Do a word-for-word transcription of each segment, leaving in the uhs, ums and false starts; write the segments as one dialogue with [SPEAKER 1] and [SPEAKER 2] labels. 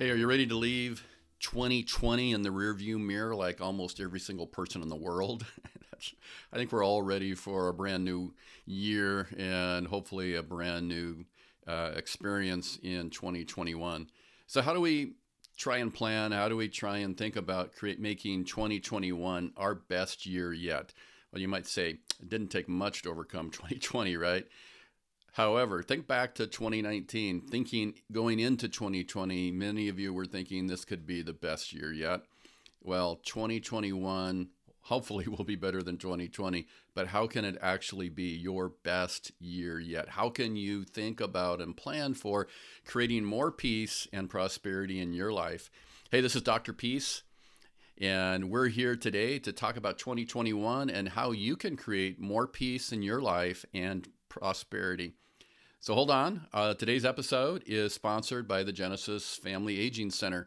[SPEAKER 1] Hey, are you ready to leave twenty twenty in the rearview mirror like almost every single person in the world? I think we're all ready for a brand new year and hopefully a brand new uh, experience in twenty twenty-one. So how do we try and plan? How do we try and think about create making twenty twenty-one our best year yet? Well, you might say it didn't take much to overcome twenty twenty, right? However, think back to twenty nineteen, thinking going into twenty twenty, many of you were thinking this could be the best year yet. Well, twenty twenty-one hopefully will be better than twenty twenty, but how can it actually be your best year yet? How can you think about and plan for creating more peace and prosperity in your life? Hey, this is Doctor Peace, and we're here today to talk about twenty twenty-one and how you can create more peace in your life and prosperity. So hold on. Uh, today's episode is sponsored by the Genesis Family Aging Center.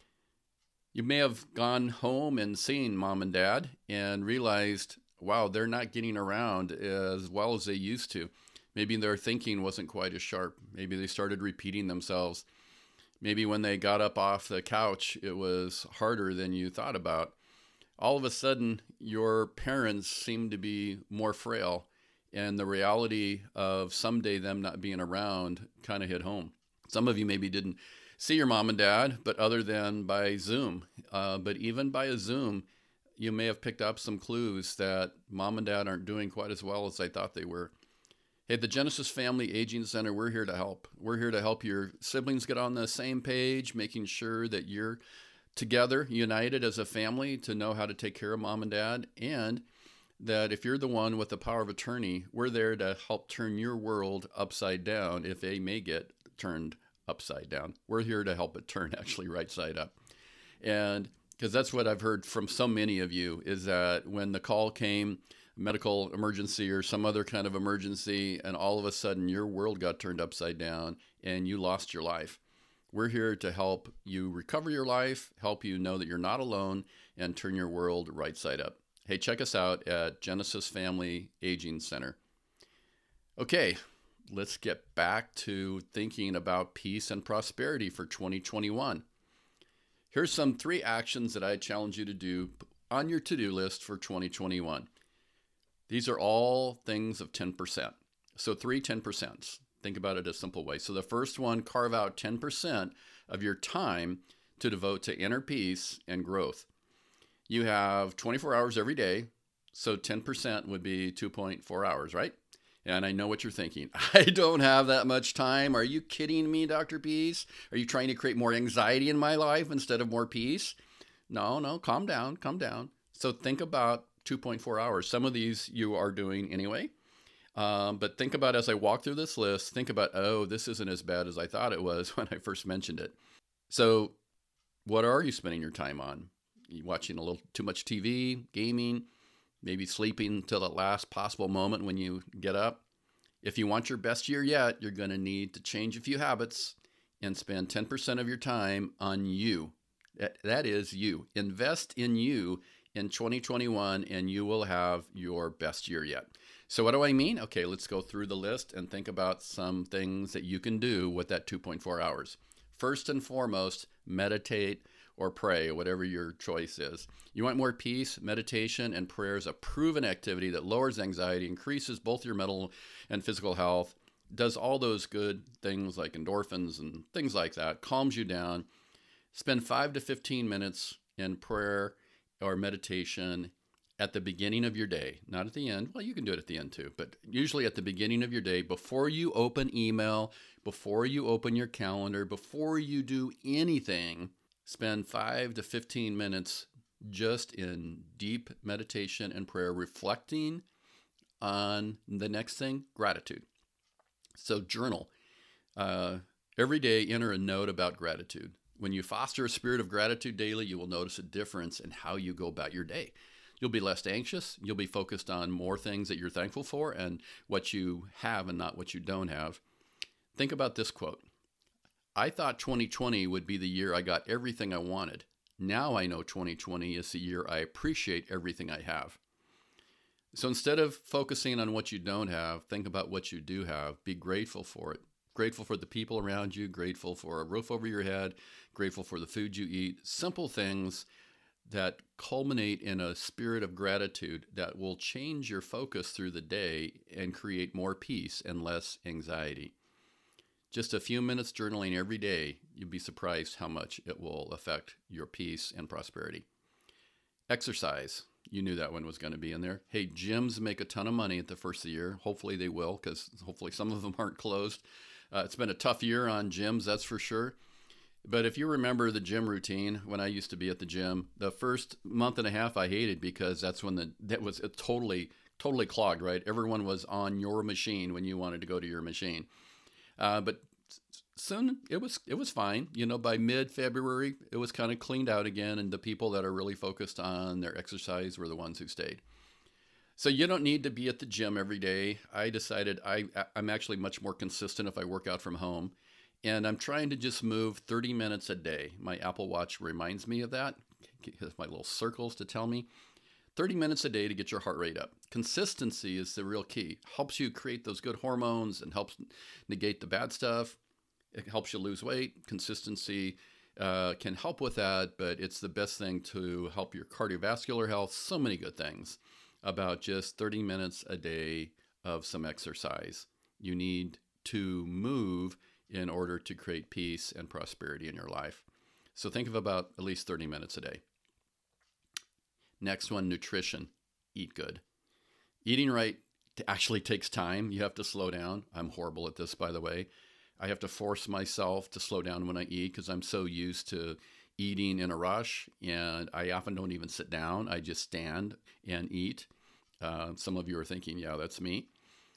[SPEAKER 1] You may have gone home and seen mom and dad and realized, wow, they're not getting around as well as they used to. Maybe their thinking wasn't quite as sharp. Maybe they started repeating themselves. Maybe when they got up off the couch, it was harder than you thought about. All of a sudden, your parents seem to be more frail, and the reality of someday them not being around kind of hit home. Some of you maybe didn't see your mom and dad, but other than by Zoom. Uh, but even by a Zoom, you may have picked up some clues that mom and dad aren't doing quite as well as they thought they were. Hey, the Genesis Family Aging Center, we're here to help. We're here to help your siblings get on the same page, making sure that you're together, united as a family to know how to take care of mom and dad, and that if you're the one with the power of attorney, we're there to help turn your world upside down if they may get turned upside down. We're here to help it turn actually right side up. And because that's what I've heard from so many of you is that when the call came, medical emergency or some other kind of emergency, and all of a sudden your world got turned upside down and you lost your life. We're here to help you recover your life, help you know that you're not alone, and turn your world right side up. Hey, check us out at Genesis Family Aging Center. Okay, let's get back to thinking about peace and prosperity for twenty twenty-one. Here's some three actions that I challenge you to do on your to-do list for twenty twenty-one. These are all things of ten percent. So three ten percents. Think about it a simple way. So the first one, carve out ten percent of your time to devote to inner peace and growth. You have twenty-four hours every day, so ten percent would be two point four hours, right? And I know what you're thinking. I don't have that much time. Are you kidding me, Doctor Peace? Are you trying to create more anxiety in my life instead of more peace? No, no, calm down, calm down. So think about two point four hours. Some of these you are doing anyway. Um, but think about as I walk through this list, think about, oh, this isn't as bad as I thought it was when I first mentioned it. So what are you spending your time on? You watching a little too much T V, gaming, maybe sleeping till the last possible moment when you get up. If you want your best year yet, you're going to need to change a few habits and spend ten percent of your time on you. That, that is you. Invest in you in twenty twenty-one and you will have your best year yet. So what do I mean? Okay, let's go through the list and think about some things that you can do with that two point four hours. First and foremost, meditate or pray, whatever your choice is. You want more peace? Meditation and prayer is a proven activity that lowers anxiety, increases both your mental and physical health, does all those good things like endorphins and things like that, calms you down. Spend five to fifteen minutes in prayer or meditation at the beginning of your day, not at the end. Well, you can do it at the end too, but usually at the beginning of your day, before you open email, before you open your calendar, before you do anything, spend five to fifteen minutes just in deep meditation and prayer, reflecting on the next thing, gratitude. So journal. Uh, every day, enter a note about gratitude. When you foster a spirit of gratitude daily, you will notice a difference in how you go about your day. You'll be less anxious. You'll be focused on more things that you're thankful for and what you have and not what you don't have. Think about this quote. I thought twenty twenty would be the year I got everything I wanted. Now I know twenty twenty is the year I appreciate everything I have. So instead of focusing on what you don't have, think about what you do have. Be grateful for it. Grateful for the people around you, grateful for a roof over your head, grateful for the food you eat. Simple things that culminate in a spirit of gratitude that will change your focus through the day and create more peace and less anxiety. Just a few minutes journaling every day, you'd be surprised how much it will affect your peace and prosperity. Exercise. You knew that one was going to be in there. Hey, gyms make a ton of money at the first of the year. Hopefully they will, because hopefully some of them aren't closed. Uh, it's been a tough year on gyms, that's for sure. But if you remember the gym routine, when I used to be at the gym, the first month and a half I hated, because that's when the that was totally, totally clogged, right? Everyone was on your machine when you wanted to go to your machine. Uh, but soon it was it was fine. You know, by mid-February, it was kind of cleaned out again, and the people that are really focused on their exercise were the ones who stayed. So you don't need to be at the gym every day. I decided I, I'm actually much more consistent if I work out from home. And I'm trying to just move thirty minutes a day. My Apple Watch reminds me of that. It has my little circles to tell me. thirty minutes a day to get your heart rate up. Consistency is the real key. Helps you create those good hormones and helps negate the bad stuff. It helps you lose weight. Consistency uh, can help with that, but it's the best thing to help your cardiovascular health. So many good things about just thirty minutes a day of some exercise. You need to move in order to create peace and prosperity in your life. So think of about at least thirty minutes a day. Next one, nutrition. Eat good. Eating right actually takes time. You have to slow down. I'm horrible at this, by the way. I have to force myself to slow down when I eat because I'm so used to eating in a rush, and I often don't even sit down. I just stand and eat. Uh, some of you are thinking, yeah, that's me.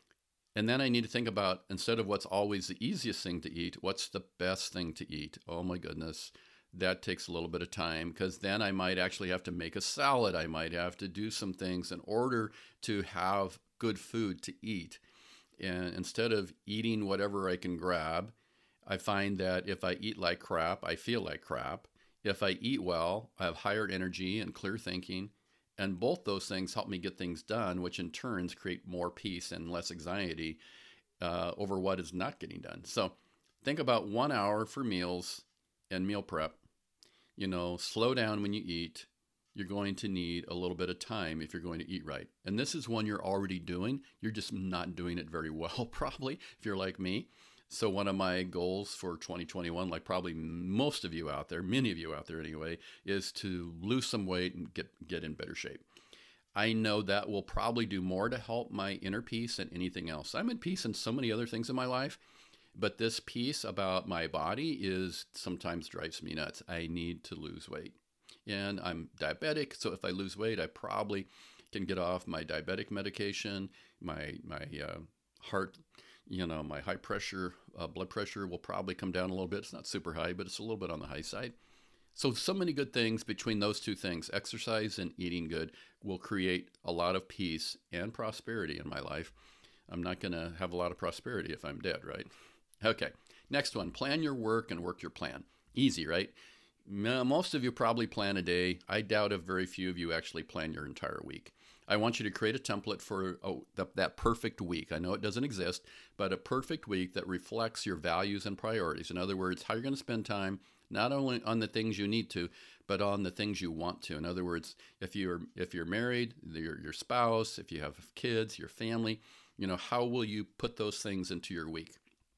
[SPEAKER 1] And then I need to think about, instead of what's always the easiest thing to eat, what's the best thing to eat? Oh my goodness, that takes a little bit of time, because then I might actually have to make a salad. I might have to do some things in order to have good food to eat. And instead of eating whatever I can grab, I find that if I eat like crap, I feel like crap. If I eat well, I have higher energy and clear thinking. And both those things help me get things done, which in turns create more peace and less anxiety uh, over what is not getting done. So think about one hour for meals and meal prep. You know, slow down when you eat. You're going to need a little bit of time if you're going to eat right. And this is one you're already doing. You're just not doing it very well, probably, if you're like me. So one of my goals for twenty twenty-one, like probably most of you out there, many of you out there anyway, is to lose some weight and get, get in better shape. I know that will probably do more to help my inner peace than anything else. I'm at peace in so many other things in my life, but this piece about my body is sometimes drives me nuts. I need to lose weight. And I'm diabetic, so if I lose weight, I probably can get off my diabetic medication, my my uh, heart, you know, my high pressure, uh, blood pressure will probably come down a little bit. It's not super high, but it's a little bit on the high side. So, so many good things between those two things, exercise and eating good, will create a lot of peace and prosperity in my life. I'm not going to have a lot of prosperity if I'm dead, right? Okay, next one, plan your work and work your plan. Easy, right? Most of you probably plan a day. I doubt if very few of you actually plan your entire week. I want you to create a template for oh, the, that perfect week. I know it doesn't exist, but a perfect week that reflects your values and priorities. In other words, how you're going to spend time, not only on the things you need to, but on the things you want to. In other words, if you're if you're married, your your spouse, if you have kids, your family, you know, how will you put those things into your week?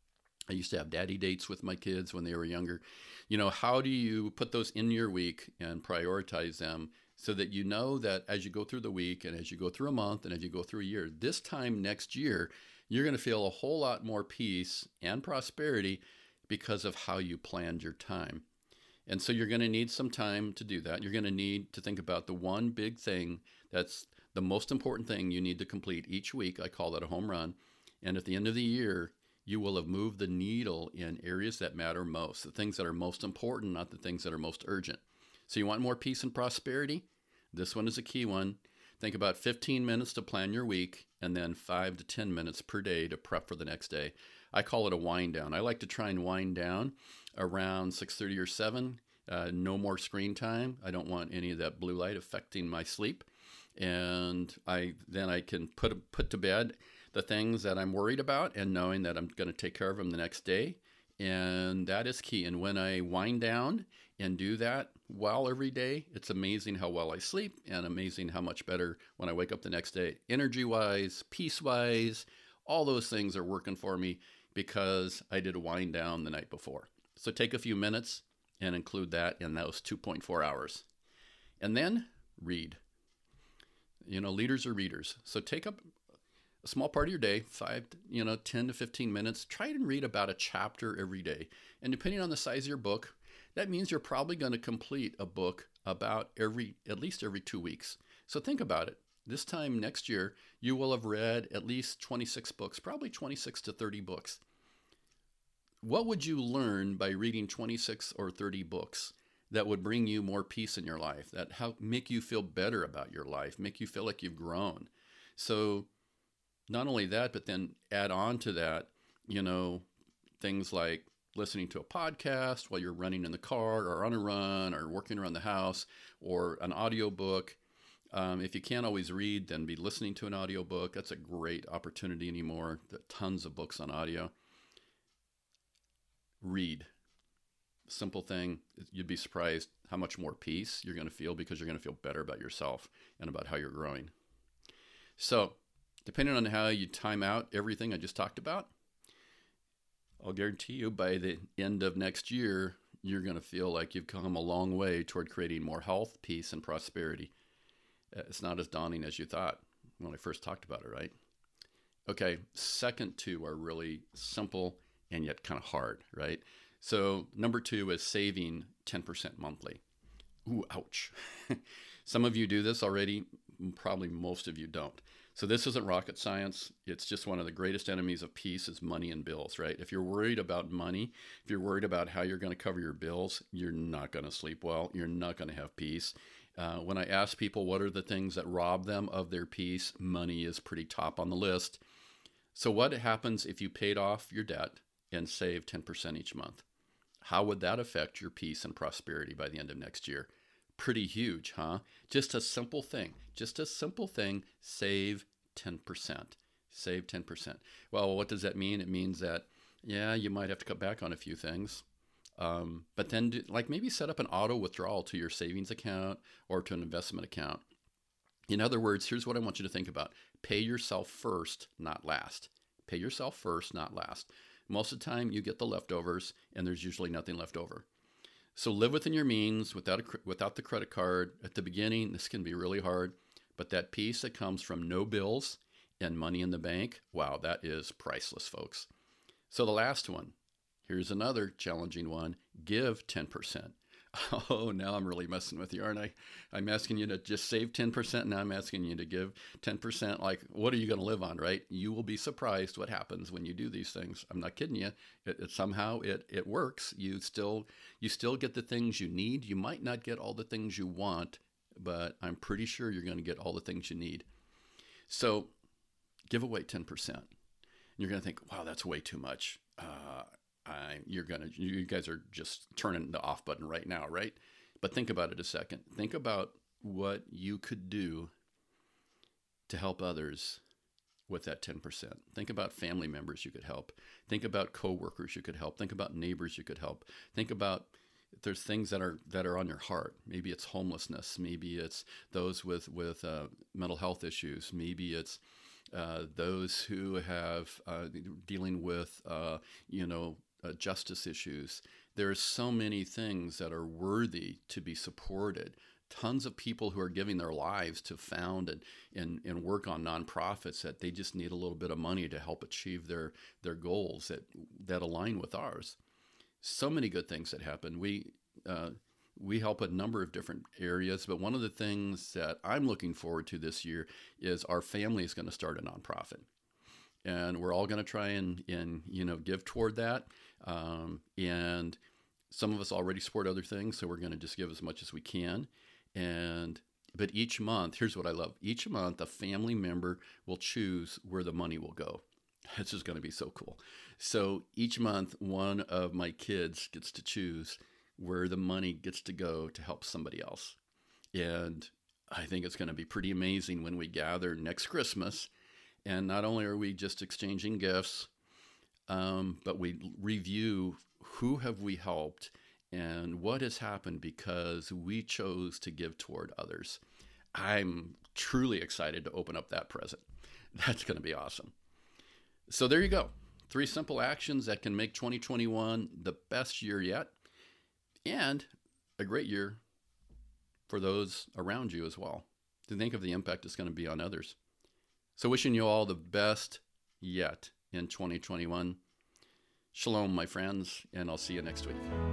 [SPEAKER 1] I used to have daddy dates with my kids when they were younger. You know, how do you put those in your week and prioritize them so that you know that as you go through the week and as you go through a month and as you go through a year, this time next year, you're going to feel a whole lot more peace and prosperity because of how you planned your time. And so you're going to need some time to do that. You're going to need to think about the one big thing that's the most important thing you need to complete each week. I call that a home run. And at the end of the year, you will have moved the needle in areas that matter most, the things that are most important, not the things that are most urgent. So you want more peace and prosperity? This one is a key one. Think about fifteen minutes to plan your week and then five to ten minutes per day to prep for the next day. I call it a wind down. I like to try and wind down around six thirty or seven. Uh, no more screen time. I don't want any of that blue light affecting my sleep. And I then I can put put to bed the things that I'm worried about, and knowing that I'm going to take care of them the next day. And that is key. And when I wind down and do that well every day, it's amazing how well I sleep, and amazing how much better when I wake up the next day, energy wise, peace wise, all those things are working for me because I did a wind down the night before. So take a few minutes and include that in those two point four hours. And then read. You know, leaders are readers. So take up a small part of your day, five, you know, ten to fifteen minutes. Try and read about a chapter every day. And depending on the size of your book, that means you're probably going to complete a book about every, at least every two weeks. So think about it. This time next year, you will have read at least twenty-six books, probably twenty-six to thirty books. What would you learn by reading twenty-six or thirty books that would bring you more peace in your life, that help make you feel better about your life, make you feel like you've grown? So not only that, but then add on to that, you know, things like listening to a podcast while you're running in the car or on a run or working around the house, or an audiobook. Um, if you can't always read, then be listening to an audiobook. That's a great opportunity anymore. There are tons of books on audio. Read. Simple thing. You'd be surprised how much more peace you're going to feel, because you're going to feel better about yourself and about how you're growing. So, depending on how you time out everything I just talked about, I'll guarantee you by the end of next year, you're going to feel like you've come a long way toward creating more health, peace, and prosperity. It's not as daunting as you thought when I first talked about it, right? Okay, second two are really simple and yet kind of hard, right? So number two is saving ten percent monthly. Ooh, ouch. Some of you do this already. Probably most of you don't. So this isn't rocket science. It's just one of the greatest enemies of peace is money and bills, right? If you're worried about money, if you're worried about how you're going to cover your bills, you're not going to sleep well. You're not going to have peace. Uh, when I ask people what are the things that rob them of their peace, money is pretty top on the list. So what happens if you paid off your debt and saved ten percent each month? How would that affect your peace and prosperity by the end of next year? Pretty huge, huh? Just a simple thing. Just a simple thing. Save ten percent. Save ten percent. Well, what does that mean? It means that, yeah, you might have to cut back on a few things. Um, but then, do, like maybe set up an auto withdrawal to your savings account or to an investment account. In other words, here's what I want you to think about. Pay yourself first, not last. Pay yourself first, not last. Most of the time, you get the leftovers, and there's usually nothing left over. So live within your means without a, without the credit card. At the beginning, this can be really hard, but that peace that comes from no bills and money in the bank, wow, that is priceless, folks. So the last one, here's another challenging one. Give ten percent. Oh, now I'm really messing with you, aren't I? I'm asking you to just save ten percent. Now I'm asking you to give ten percent. Like, what are you going to live on, right? You will be surprised what happens when you do these things. I'm not kidding you. It, it, somehow it, it works. You still, you still get the things you need. You might not get all the things you want, but I'm pretty sure you're going to get all the things you need. So give away ten percent. And you're going to think, wow, that's way too much. Uh, I, you're gonna, you guys are just turning the off button right now, right? But think about it a second. Think about what you could do to help others with that ten percent. Think about family members you could help. Think about coworkers you could help. Think about neighbors you could help. Think about if there's things that are that are on your heart. Maybe it's homelessness. Maybe it's those with with uh, mental health issues. Maybe it's uh, those who have uh, dealing with uh, you know. Uh, justice issues. There are so many things that are worthy to be supported. Tons of people who are giving their lives to found and, and, and work on nonprofits that they just need a little bit of money to help achieve their, their goals that, that align with ours. So many good things that happen. We, uh, we help a number of different areas, but one of the things that I'm looking forward to this year is our family is going to start a nonprofit. And we're all going to try and, and, you know, give toward that. Um, and some of us already support other things, so we're going to just give as much as we can. And but each month, here's what I love. Each month, a family member will choose where the money will go. This is going to be so cool. So each month, one of my kids gets to choose where the money gets to go to help somebody else. And I think it's going to be pretty amazing when we gather next Christmas. And not only are we just exchanging gifts, um, but we review who have we helped and what has happened because we chose to give toward others. I'm truly excited to open up that present. That's going to be awesome. So there you go. Three simple actions that can make twenty twenty-one the best year yet, and a great year for those around you as well, to think of the impact it's going to be on others. So wishing you all the best yet in twenty twenty-one. Shalom, my friends, and I'll see you next week.